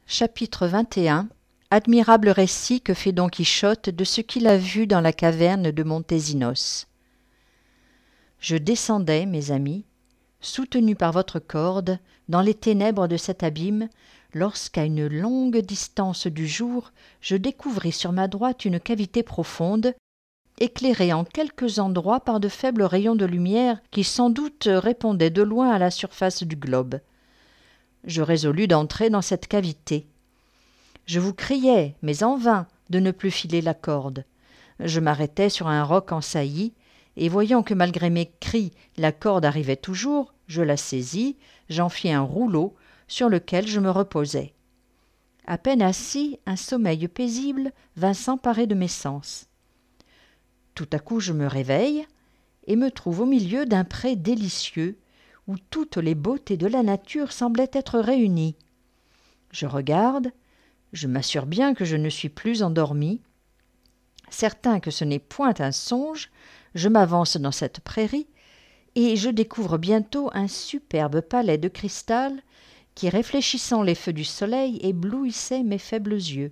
Chapitre 21. Admirable récit que fait Don Quichotte de ce qu'il a vu dans la caverne de Montesinos. Je descendais, mes amis, soutenu par votre corde, dans les ténèbres de cet abîme, lorsqu'à une longue distance du jour, je découvris sur ma droite une cavité profonde, éclairée en quelques endroits par de faibles rayons de lumière qui sans doute répondaient de loin à la surface du globe. Je résolus d'entrer dans cette cavité. Je vous criais, mais en vain, de ne plus filer la corde. Je m'arrêtai sur un roc en saillie, et voyant que malgré mes cris, la corde arrivait toujours, je la saisis, j'en fis un rouleau, sur lequel je me reposai. À peine assis, un sommeil paisible vint s'emparer de mes sens. Tout à coup je me réveille, et me trouve au milieu d'un pré délicieux, où toutes les beautés de la nature semblaient être réunies. Je regarde, je m'assure bien que je ne suis plus endormi. Certain que ce n'est point un songe, je m'avance dans cette prairie, et je découvre bientôt un superbe palais de cristal qui, réfléchissant les feux du soleil, éblouissait mes faibles yeux.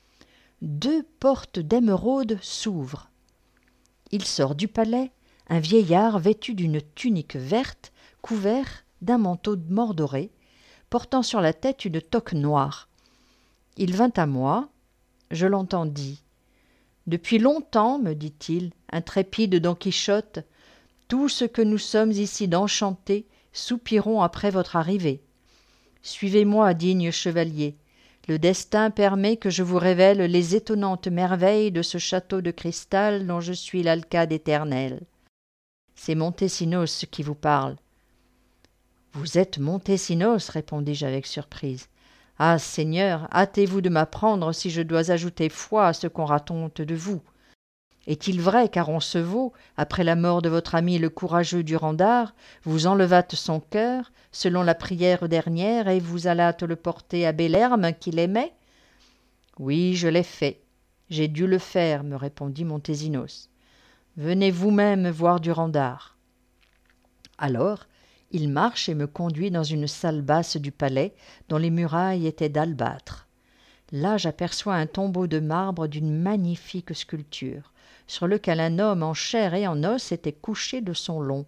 2 portes d'émeraude s'ouvrent. Il sort du palais un vieillard vêtu d'une tunique verte, couvert d'un manteau mordoré, portant sur la tête une toque noire. Il vint à moi, je l'entendis. « Depuis longtemps, me dit-il, intrépide Don Quichotte, tous ceux que nous sommes ici d'enchantés soupirons après votre arrivée. Suivez-moi, digne chevalier. Le destin permet que je vous révèle les étonnantes merveilles de ce château de cristal dont je suis l'alcade éternel. C'est Montesinos qui vous parle. »« Vous êtes Montesinos, répondis-je avec surprise. Ah, Seigneur, hâtez-vous de m'apprendre si je dois ajouter foi à ce qu'on raconte de vous. Est-il vrai qu'à Roncevaux, après la mort de votre ami le courageux Durandard, vous enlevâtes son cœur, selon la prière dernière, et vous allâtes le porter à Bellerme, qu'il aimait ? » ?»« Oui, je l'ai fait. J'ai dû le faire, me répondit Montesinos. Venez vous-même voir Durandard. » Alors, il marche et me conduit dans une salle basse du palais, dont les murailles étaient d'albâtre. Là, j'aperçois un tombeau de marbre d'une magnifique sculpture, sur lequel un homme en chair et en os était couché de son long.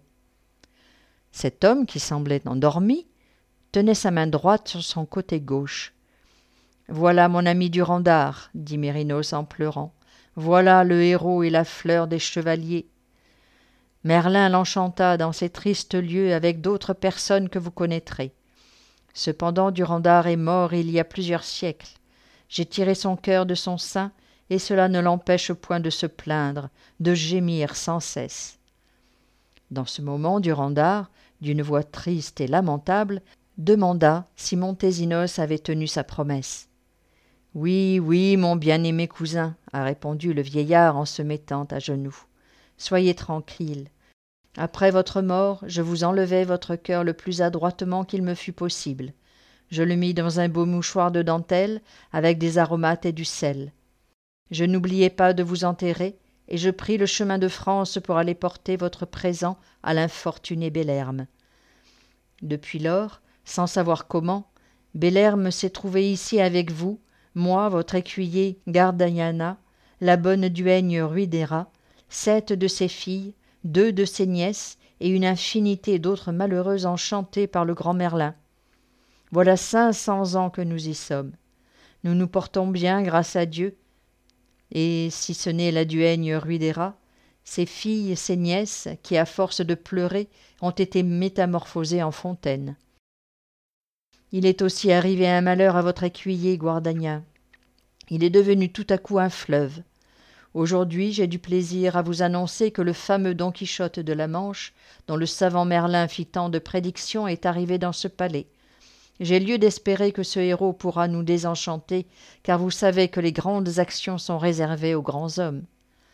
Cet homme, qui semblait endormi, tenait sa main droite sur son côté gauche. « Voilà mon ami Durandard, » dit Mérinos en pleurant. « Voilà le héros et la fleur des chevaliers. Merlin l'enchanta dans ces tristes lieux avec d'autres personnes que vous connaîtrez. Cependant, Durandard est mort il y a plusieurs siècles. J'ai tiré son cœur de son sein, et cela ne l'empêche point de se plaindre, de gémir sans cesse. » Dans ce moment, Durandard, d'une voix triste et lamentable, demanda si Montesinos avait tenu sa promesse. « Oui, oui, mon bien-aimé cousin, » a répondu le vieillard en se mettant à genoux. « Soyez tranquille. Après votre mort, je vous enlevai votre cœur le plus adroitement qu'il me fut possible. Je le mis dans un beau mouchoir de dentelle, avec des aromates et du sel. Je n'oubliai pas de vous enterrer, et je pris le chemin de France pour aller porter votre présent à l'infortuné Bellerme. Depuis lors, sans savoir comment, Bellerme s'est trouvé ici avec vous, moi, votre écuyer Gardagnana, la bonne duègne Ruidera, 7 de ses filles, 2 de ses nièces et une infinité d'autres malheureuses enchantées par le grand Merlin. Voilà 500 ans que nous y sommes. Nous nous portons bien, grâce à Dieu, et si ce n'est la duègne Ruidera, ses filles, ses nièces, qui à force de pleurer ont été métamorphosées en fontaines. Il est aussi arrivé un malheur à votre écuyer Guardagna. Il est devenu tout à coup un fleuve. Aujourd'hui, j'ai du plaisir à vous annoncer que le fameux Don Quichotte de la Manche, dont le savant Merlin fit tant de prédictions, est arrivé dans ce palais. J'ai lieu d'espérer que ce héros pourra nous désenchanter, car vous savez que les grandes actions sont réservées aux grands hommes. »«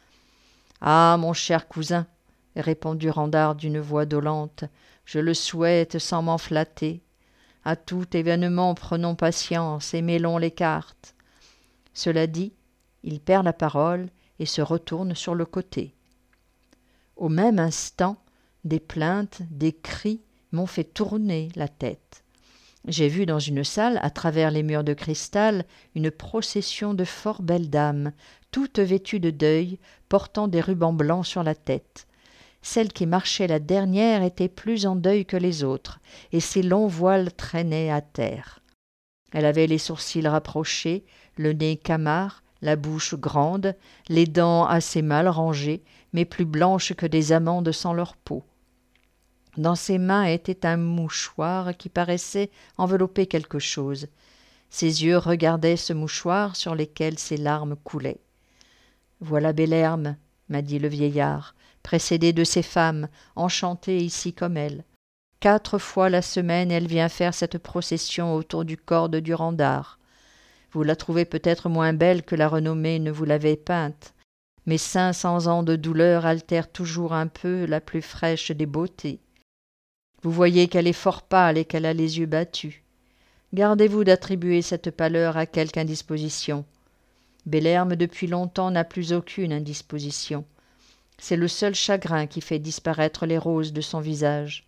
Ah, mon cher cousin, » répondit Durandard d'une voix dolente, « je le souhaite sans m'en flatter. À tout événement, prenons patience et mêlons les cartes. » Cela dit, il perd la parole et se retourne sur le côté. Au même instant, des plaintes, des cris m'ont fait tourner la tête. J'ai vu dans une salle, à travers les murs de cristal, une procession de fort belles dames, toutes vêtues de deuil, portant des rubans blancs sur la tête. Celle qui marchait la dernière était plus en deuil que les autres, et ses longs voiles traînaient à terre. Elle avait les sourcils rapprochés, le nez camard, la bouche grande, les dents assez mal rangées, mais plus blanches que des amandes sans leur peau. Dans ses mains était un mouchoir qui paraissait envelopper quelque chose. Ses yeux regardaient ce mouchoir sur lequel ses larmes coulaient. « Voilà Belherme, » m'a dit le vieillard, précédé de ses femmes, enchantées ici comme elle. 4 fois la semaine, elle vient faire cette procession autour du corps de Durandard. Vous la trouvez peut-être moins belle que la renommée ne vous l'avait peinte, mais 500 ans de douleur altèrent toujours un peu la plus fraîche des beautés. Vous voyez qu'elle est fort pâle et qu'elle a les yeux battus. Gardez-vous d'attribuer cette pâleur à quelque indisposition. Belherme depuis longtemps n'a plus aucune indisposition. C'est le seul chagrin qui fait disparaître les roses de son visage.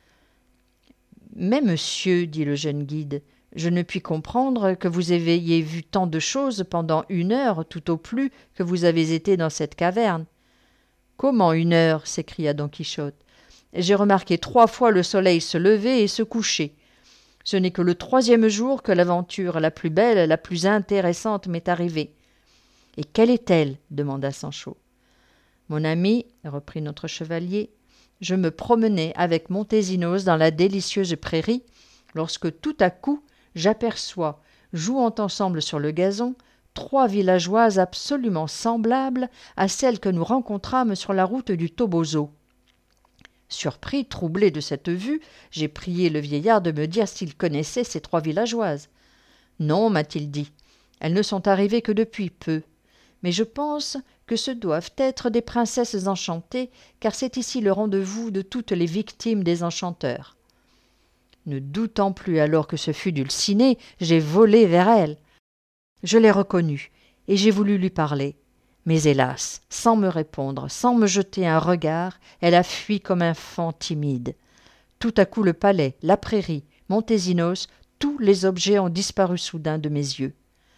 « Mais monsieur, dit le jeune guide, je ne puis comprendre que vous ayez vu tant de choses pendant 1 heure, tout au plus, que vous avez été dans cette caverne. »« Comment 1 heure » s'écria Don Quichotte. « J'ai remarqué 3 fois le soleil se lever et se coucher. Ce n'est que le 3e jour que l'aventure la plus belle, la plus intéressante m'est arrivée. »« Et quelle est-elle » demanda Sancho. « Mon ami, reprit notre chevalier, je me promenais avec Montésinos dans la délicieuse prairie, lorsque tout à coup j'aperçois, jouant ensemble sur le gazon, 3 villageoises absolument semblables à celles que nous rencontrâmes sur la route du Toboso. Surpris, troublé de cette vue, j'ai prié le vieillard de me dire s'il connaissait ces 3 villageoises. « Non, m'a-t-il dit, elles ne sont arrivées que depuis peu. Mais je pense que ce doivent être des princesses enchantées, car c'est ici le rendez-vous de toutes les victimes des enchanteurs. » Ne doutant plus alors que ce fût Dulcinée, j'ai volé vers elle. Je l'ai reconnue, et j'ai voulu lui parler. Mais hélas, sans me répondre, sans me jeter un regard, elle a fui comme un faon timide. Tout à coup le palais, la prairie, Montésinos, tous les objets ont disparu soudain de mes yeux.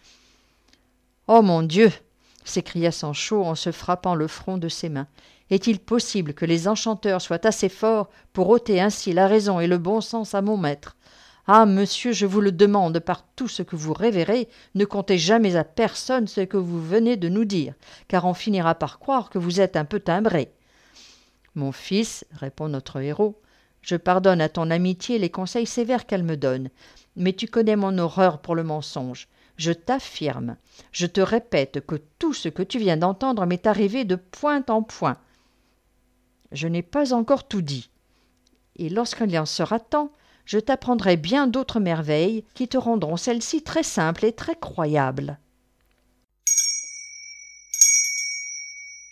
« Oh mon Dieu !» s'écria Sancho en se frappant le front de ses mains. « Est-il possible que les enchanteurs soient assez forts pour ôter ainsi la raison et le bon sens à mon maître ? Ah, monsieur, je vous le demande par tout ce que vous révérez, ne contez jamais à personne ce que vous venez de nous dire, car on finira par croire que vous êtes un peu timbré. »« Mon fils, répond notre héros, je pardonne à ton amitié les conseils sévères qu'elle me donne, mais tu connais mon horreur pour le mensonge. Je t'affirme, je te répète que tout ce que tu viens d'entendre m'est arrivé de point en point. Je n'ai pas encore tout dit, et lorsqu'il en sera temps, je t'apprendrai bien d'autres merveilles qui te rendront celle-ci très simple et très croyable.